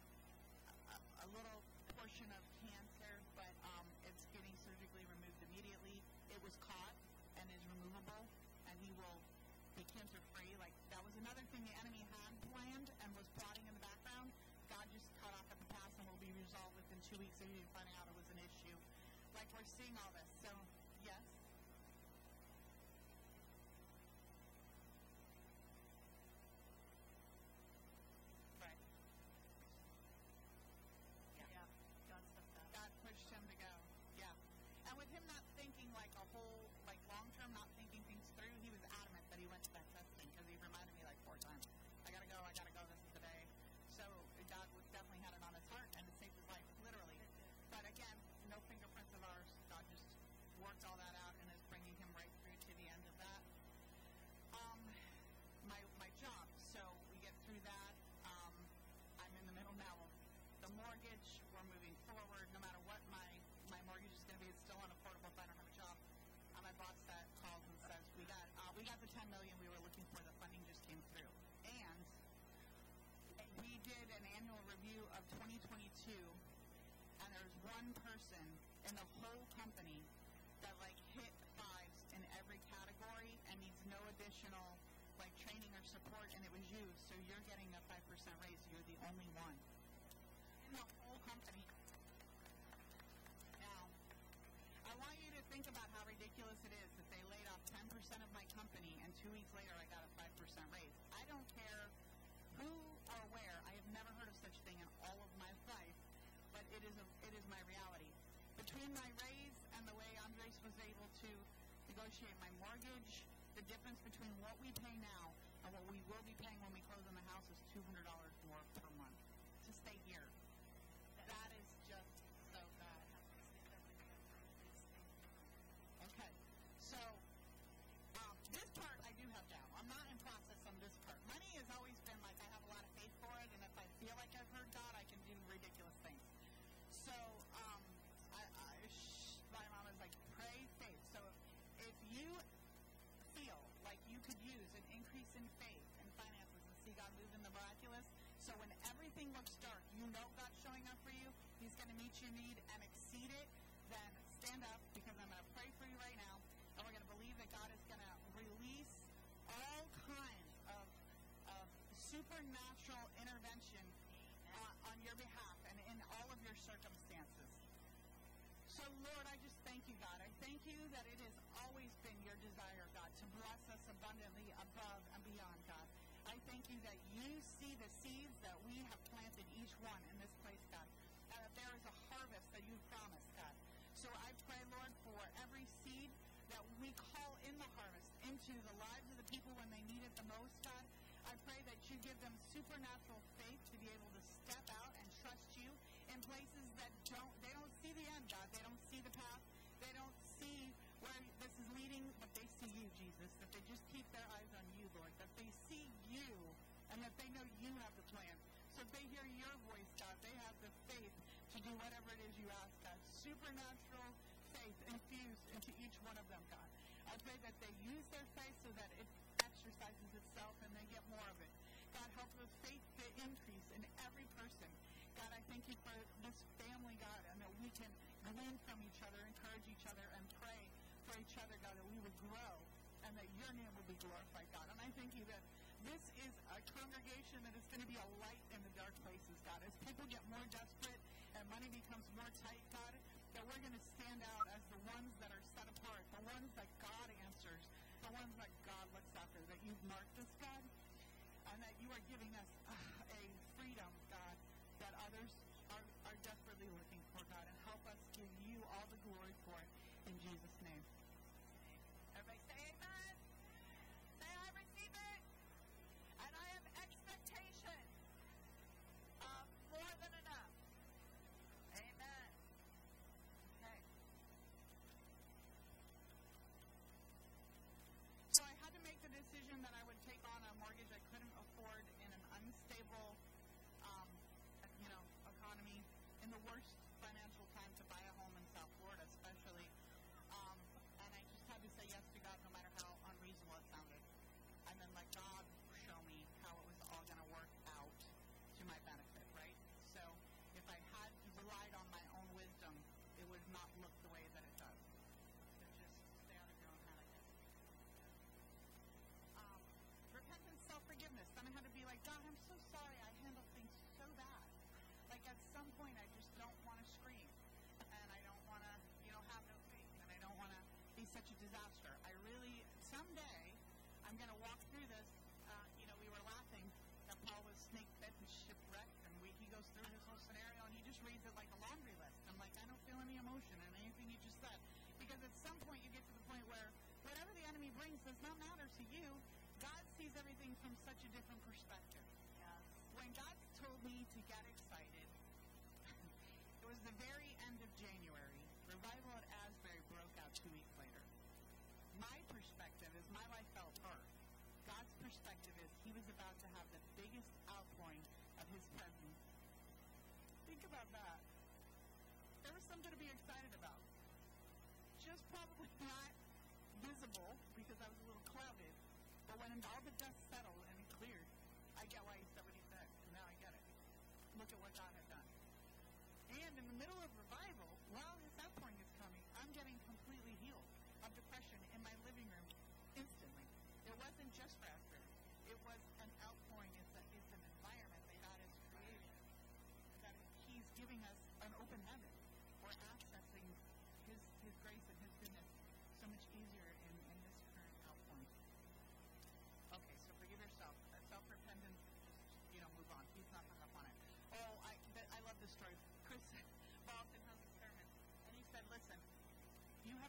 a, a little portion of cancer, but um, it's getting surgically removed immediately. It was caught and is removable, and he will be cancer-free. Like, that was another thing the enemy had planned and was plotting in the background. God just cut off at the pass and will be resolved within two weeks of you finding out it was an issue. Like, we're seeing all this. So, yes? Right. Yeah. Yeah, God stepped out. God pushed him to go. Yeah. And with him not thinking like a whole, like long-term, not thinking things through, he was adamant that he went to that testing because he reminded me like four times. I gotta go, I gotta go, this is the day. So God was definitely had it on his heart and it saved his life, literally. But again, no fingerprints of ours. God just worked all that out and is bringing him right through to the end of that. Um, my my job. So we get through that. Um, I'm in the middle now of the mortgage. We're moving forward. No matter what my my mortgage is going to be, it's still unaffordable if I don't have a job. Uh, my boss that calls and says we got uh, we got the ten million we were looking for. The funding just came through, and we did an annual review of twenty twenty-two, and there's one person in the whole company that like hit fives in every category and needs no additional like training or support, and it was you. So you're getting a five percent raise. You're the only one in the whole company. Now, I want you to think about how ridiculous it is that they laid off ten percent of my company, and two weeks later I got a five percent raise. I don't care who or where. I have never heard of such a thing in all of my life, but it is a, it is my reality. Between my raise and and the way Andres was able to negotiate my mortgage, the difference between what we pay now and what we will be paying when we close on the house is two hundred dollars more per month to stay here. That is just so bad. Okay, so um, this part I do have down. I'm not in process on this part. Money has always been like I have a lot of faith for it, and if I feel like I've heard God, I can do ridiculous things. So um, I, I, sh- my mom is like, pray faith. So if, if you feel like you could use an increase in faith and finances and see God move in the miraculous, so when everything looks dark, you know God's showing up for you, He's going to meet your need and exceed it, then stand up, because I'm going to pray for you right now, and we're going to believe that God is going to release all kinds of, of supernatural intervention uh, on your behalf and in all of your circumstances. So, Lord, I just thank you, God. I thank you that it has always been your desire, God, to bless us abundantly above and beyond, God. I thank you that you see the seeds that we have planted, each one in this place, God, and that there is a harvest that you've promised, God. So I pray, Lord, for every seed that we call in the harvest into the lives of the people when they need it the most, God. I pray that you give them supernatural faith to be able to step out and trust you in places that don't, they don't see the end, God. They don't see the path. They don't see where this is leading, but they see you, Jesus, that they just keep their eyes on you, Lord, that they see you and that they know you have the plan. So if they hear your voice, God, they have the faith to do whatever it is you ask, God. Supernatural faith infused into each one of them, God. I pray that they use their faith so that it exercises itself and they get more of it. God, help the faith to increase in every person. God, I thank you for this family, God, and that we can glean from each other, encourage each other, and pray for each other, God, that we would grow and that your name will be glorified, God. And I thank you that this is a congregation that is going to be a light in the dark places, God. As people get more desperate and money becomes more tight, God, that we're going to stand out as the ones that are set apart, the ones that God answers, the ones that God looks after, that you've marked us, God, and that you are giving us uh, a freedom, God, that others are, are desperately looking for, God, and help us give you all the glory for it in Jesus' name. Everybody say amen. Say I receive it. And I have expectation of more than enough. Amen. Okay. So I had to make the decision that I would take on a mortgage I couldn't afford in an unstable um, you know, economy, in the worst financial time to buy a home in South Florida, especially. Um, and I just had to say yes to God no matter how unreasonable it sounded. And then let God show me how it was all going to work out to my benefit, right? So if I had relied on my own wisdom, it would not look the way that it does. So just stay out of your own head, I guess. Um, repentance, self-forgiveness. Then I had to be like, God, I'm so sorry. I handle things so bad. Like at some point, I just don't want to scream, and I don't want to, you know, have no faith, and I don't want to be such a disaster. I really, someday, I'm going to walk through this. Uh, you know, we were laughing that Paul was snake-bit and shipwrecked, and we, he goes through his whole scenario, and he just reads it like a laundry list. I'm like, I don't feel any emotion in anything you just said, because at some point, you get to the point where whatever the enemy brings does not matter to you. God sees everything from such a different perspective. Yes. When God told me to get excited, it was the very end of January. Revival at Asbury broke out two weeks later. My perspective is my life fell apart. God's perspective is he was about to have the biggest outpouring of his presence. Think about that. There was something to be excited about. Just probably not visible because I was a little clouded. But when all the dust settled and it cleared, I get why he said what he said. Now I get it. Look at what God had done. And in the middle of revival, while his outpouring is coming, I'm getting completely healed of depression in my living room instantly. It wasn't just for Asbury. It was an outpouring. It's, a, it's an environment that God has created. That he's giving us an open heaven. We're accessing his, his grace and his goodness so much easier in, in this current outpouring. Okay, so forgive yourself. That self-repentance, just, you know, move on. He's not hung up on it. Oh, I, th- I love this story. Chris Boston has a sermon, and he said, listen,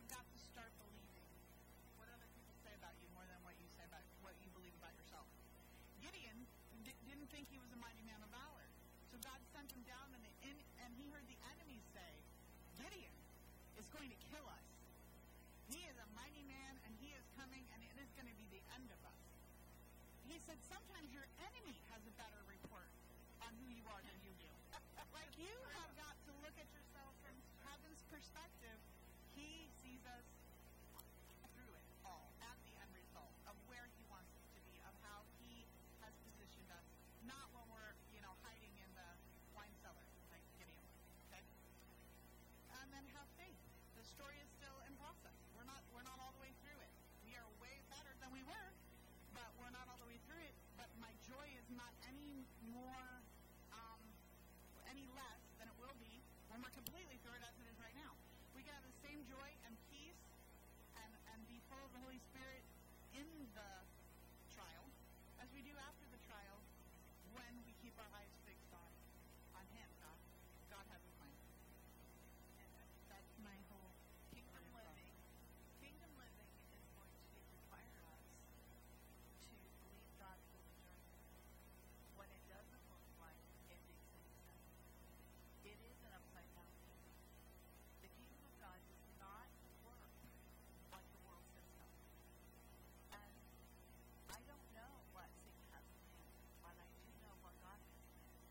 have got to start believing what other people say about you more than what you say about what you believe about yourself. Gideon d- didn't think he was a mighty man of valor. So God sent him down, and, the in, and he heard the enemies say, Gideon is going to kill us. He is a mighty man, and he is coming, and it is going to be the end of us. He said, sometimes your enemy has a better report on who you are than you do. Like, you have got to look at yourself from heaven's perspective. He sees us through it all, at the end result of where he wants us to be, of how he has positioned us, not when we're, you know, hiding in the wine cellar, like Gideon was, okay? And then have faith. The story is still in process. We're not, we're not all the way through it. We are way better than we were, but we're not all the way through it. But my joy is not any more, um, any less than it will be when we're completely through it as it is right now. We can have the same joy and peace and, and be full of the Holy Spirit in the trial as we do after the trial when we keep our eyes fixed on, on Him. God, God has a plan. And that's, That's my whole kingdom living. Kingdom living is going to require us to believe God for the journey. When it doesn't look like it makes any sense. It is an upside down kingdom. The kingdom of God does not work like the world system. And I don't know what Satan has planned, but I do know what God has planned.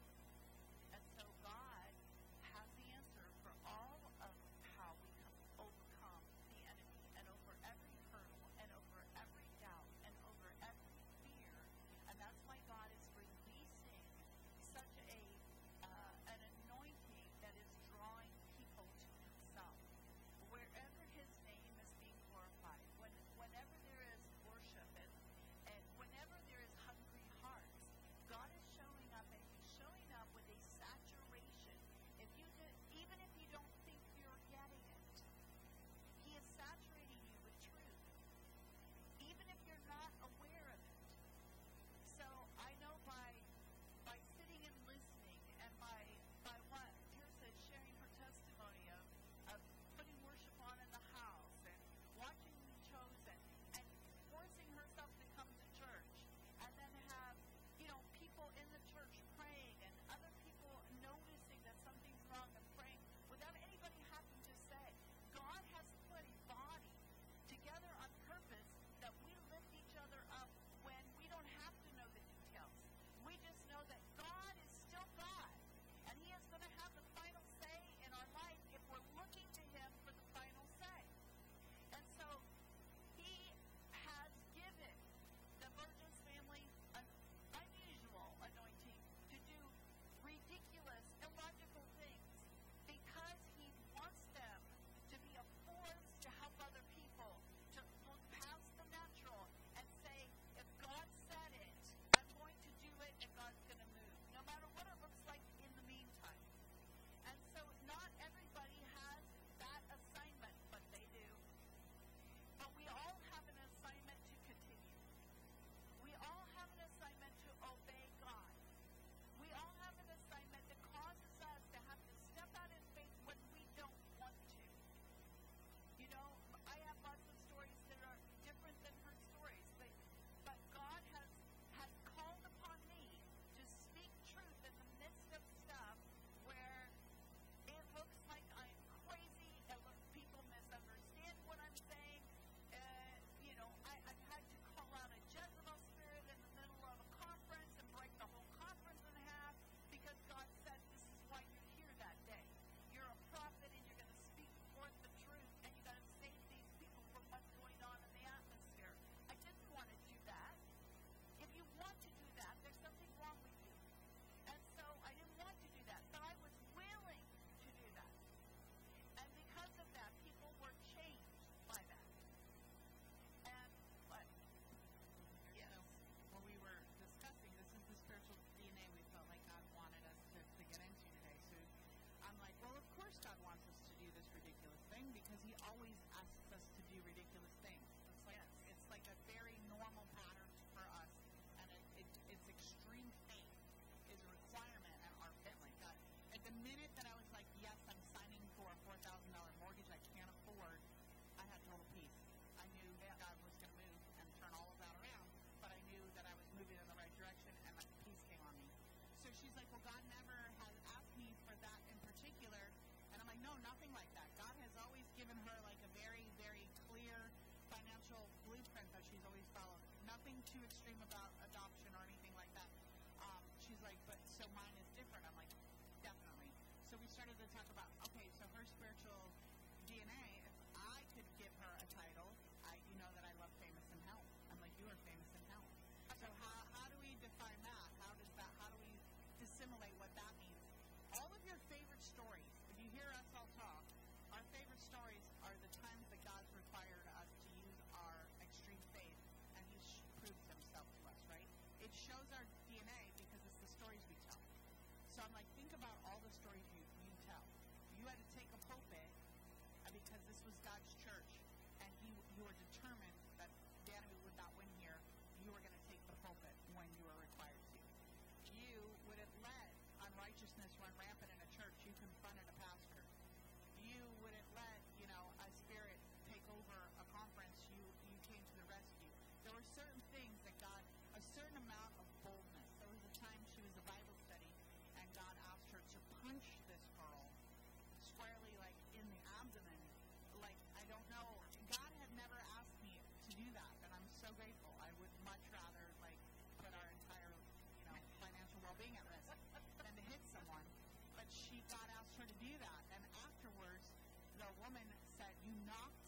too extreme about adoption or anything like that. Um, she's like, but so mine is different. I'm like, definitely. So we started to talk about, okay, so her spiritual D N A, if I could give her a title, I, you know that I love famous in health. I'm like, you are famous in health. So how, how do we define that? How does that, how do we dissimulate what that means? All of your favorite stories, if you hear us all talk, our favorite stories are the times that God's required us to use our extreme faith, and He's sh- proved Himself to us, right? It shows our D N A because it's the stories we tell. So I'm like, think about all the stories you, you tell. You had to take a pulpit uh, because this was God's church, and he, you were determined that the enemy would not win here. You were going to take the pulpit when you were required to. You would have let unrighteousness run rampant in a church. You confronted a pastor. You wouldn't let, you know, a spirit take over a conference. You you came to the rescue. There were certain things that God, a certain amount of boldness. There was a time she was a Bible study, and God asked her to punch this girl squarely, like, in the abdomen. Like, I don't know. God had never asked me to do that, and I'm so grateful. I would much rather, like, put our entire, you know, financial well-being at risk than to hit someone. But she, God asked her to do that, and afterwards, the woman said, you knocked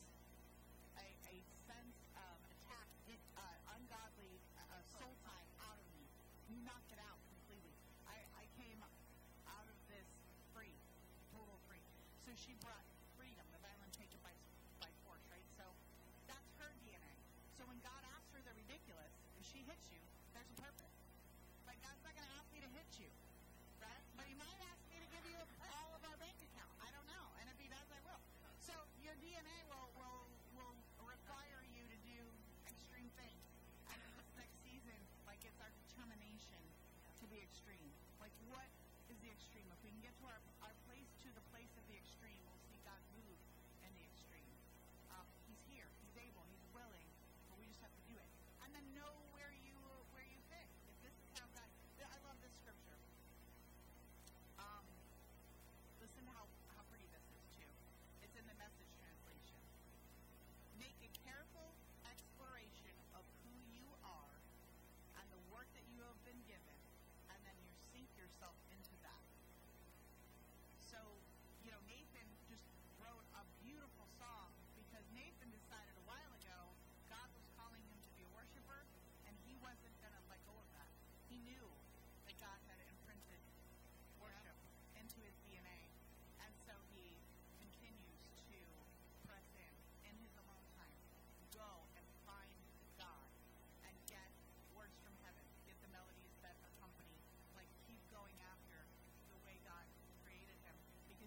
a, a sense of attack, it, uh, ungodly uh, soul tie out of me. You knocked it out completely. I, I came out of this free, total free. So she brought freedom, the violent take it by, by force, right? So that's her D N A. So when God asks her the ridiculous, and she hits you, there's a purpose. Like, God's not going to ask me to hit you, right? But He might ask me to give you all of our bank account. I don't know. And if He does, I will. So your D N A will, will, will require you to do extreme things. And in this next season, like, it's our determination to be extreme. Like, what is the extreme? If we can get to our, our place, to the place of the extreme, we'll see God move in the extreme. Um, he's here. He's able. He's willing. But we just have to do it. And then know where you where you fit. If this is how God... I love this scripture. Um, listen to how, how pretty this is, too. It's in the Message translation. Make a careful exploration of who you are and the work that you have been given, and then you sink yourself into that. So, you know, Nathan just wrote a beautiful song because Nathan decided a while ago God was calling him to be a worshiper, and he wasn't going to let go of that. He knew that God had imprinted worship into his D N A, and so he continues to press in in his alone time. Go and find God and get words from heaven, get the melodies that accompany, like, keep going after the way God created him, because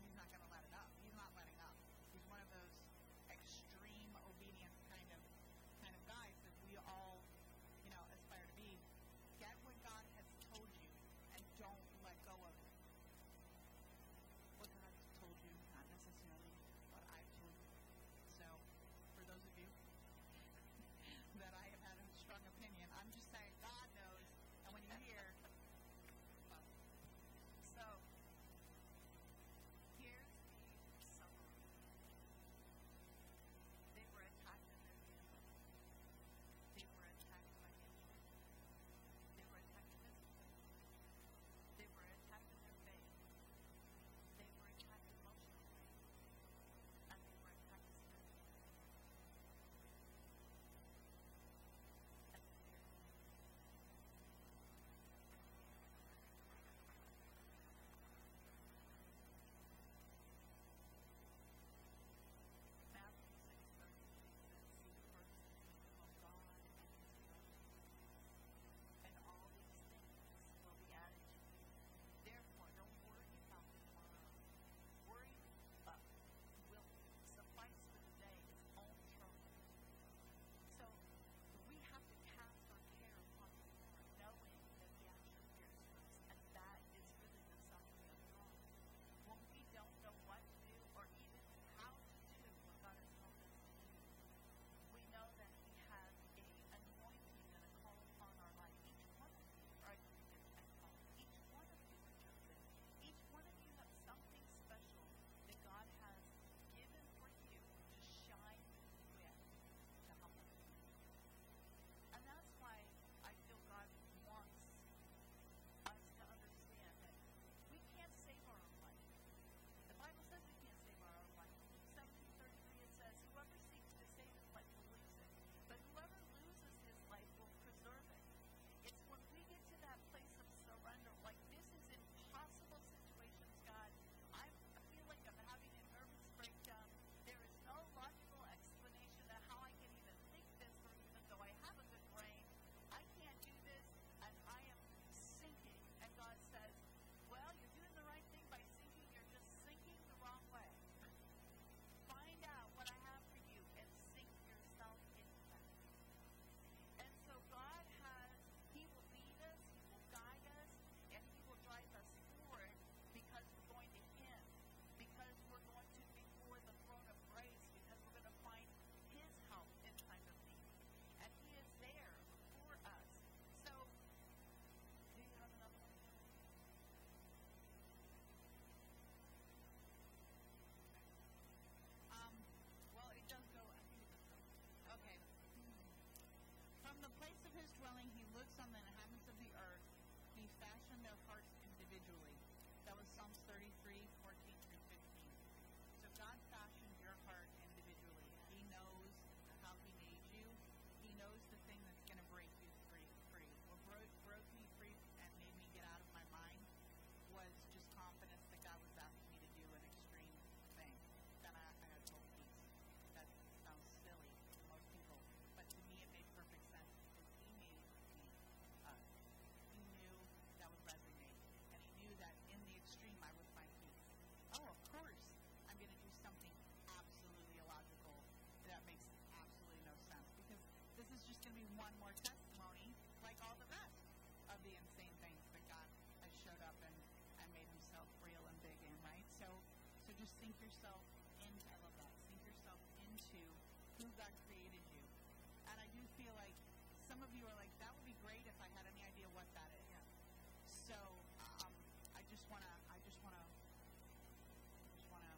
just sink yourself into, I love that, sink yourself into who God created you. And I do feel like some of you are like, that would be great if I had any idea what that is. Yeah. So um, I just want to, I just want to, just want to,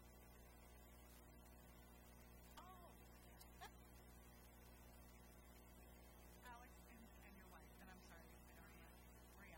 oh, Alex and, and your wife, and I'm sorry, Maria, Maria.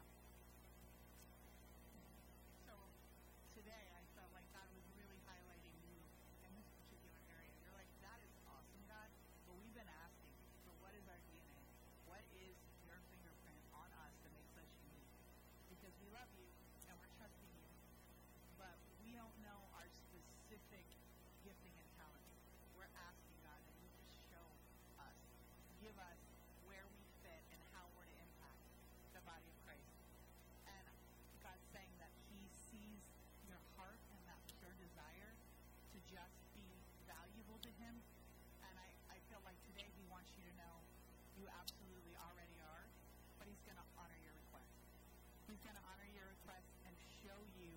So today I felt like God was really highlighting you in this particular area. You're like, that is awesome, God, but we've been asking, so what is our D N A? What is your fingerprint on us that makes us unique? Because we love you and we're trusting you, but we don't know our specific gifting and talents. We're asking God that you just show us, give us where we fit and how we're to impact the body of Christ. And God's saying that he sees your heart and that pure desire to just be valuable to him. And I, I feel like today he wants you to know you absolutely already are, but he's going to honor your request. He's going to honor your request and show you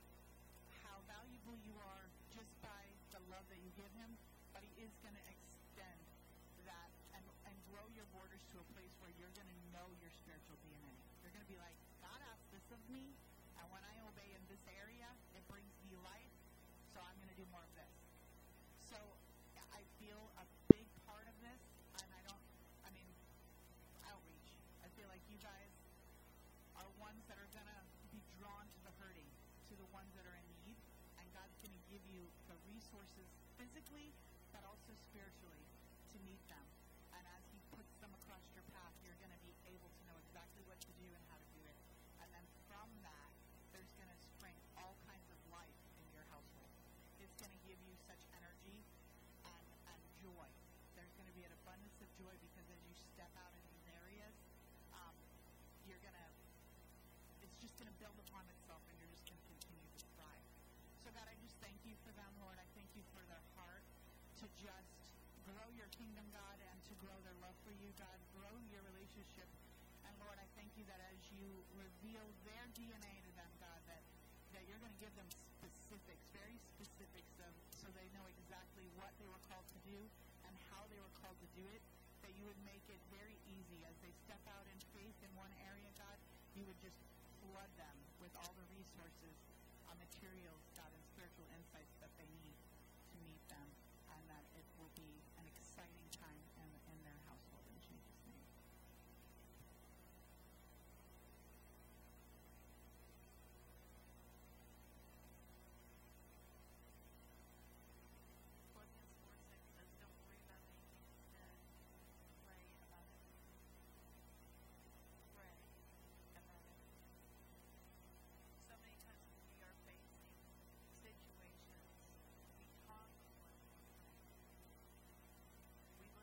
how valuable you are just by the love that you give him, but he is going to extend that and, and grow your borders to a place where you're going to know your spiritual D N A. You're going to be like, God asked this of me, and when I obey in this area, it brings me life, so I'm going to do more of this. So I feel a big part of this, and I don't, I mean, outreach. I feel like you guys are ones that are going to be drawn to the hurting, to the ones that are in need, and God's going to give you the resources physically, but also spiritually to meet them. And as he puts them across your path, you're going to be able to know exactly what to do and how to do it. And then from that, there's going to spring all kinds of life in your household. It's going to give you such energy and, and joy. There's going to be an abundance of joy because as you step out in these areas, um, you're going to, it's just going to build upon itself and you're just going to continue to thrive. So God, I just thank you for them, Lord. I thank you for their heart to just grow your kingdom, God, and to grow their love for you, God. Grow your relationship. And Lord, I thank you that as you reveal their D N A to them, God, that, that you're going to give them specifics, very specifics of, so they know exactly what they were called to do and how they were called to do it, that you would make it very easy as they step out in faith in one area, God, you would just flood them with all the resources, uh, materials, God, and spiritual insights that they need to meet them, and that it will be an exciting time in, in their household in Jesus' name. Philippians four six says, don't worry about anything instead. Pray about everything. Pray about everything. So many times when we are facing situations, we talk a lot. We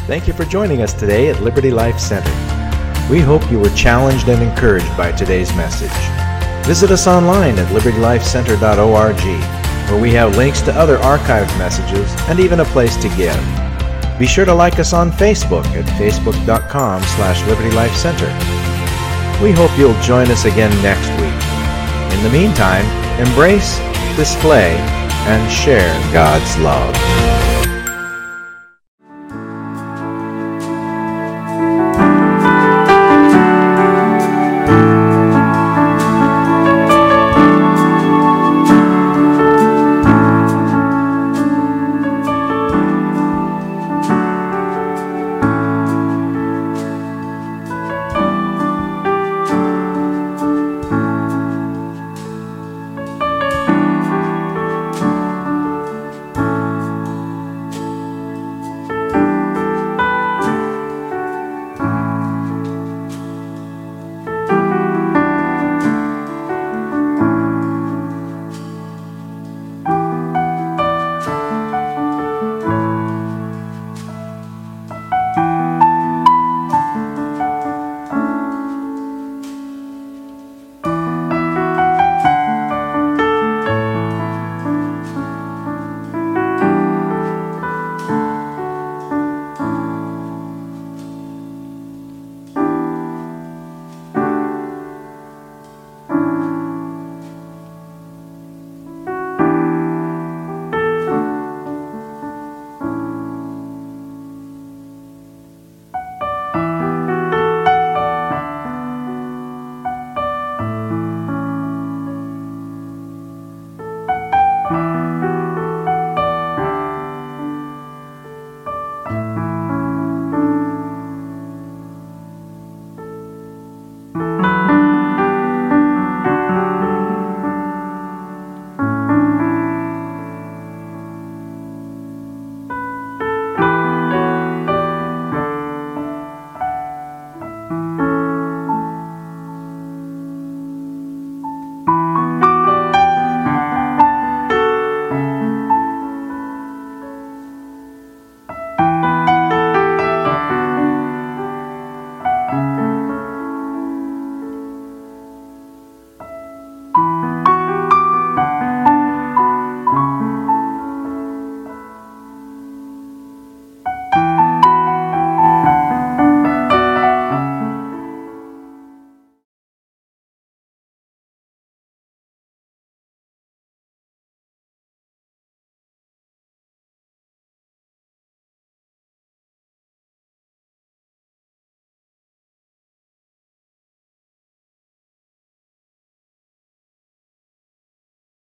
Thank you for joining us today at Liberty Life Center. We hope you were challenged and encouraged by today's message. Visit us online at liberty life center dot org, where we have links to other archived messages and even a place to give. Be sure to like us on Facebook at facebook dot com slash liberty life center. We hope you'll join us again next week. In the meantime, embrace, display, and share God's love.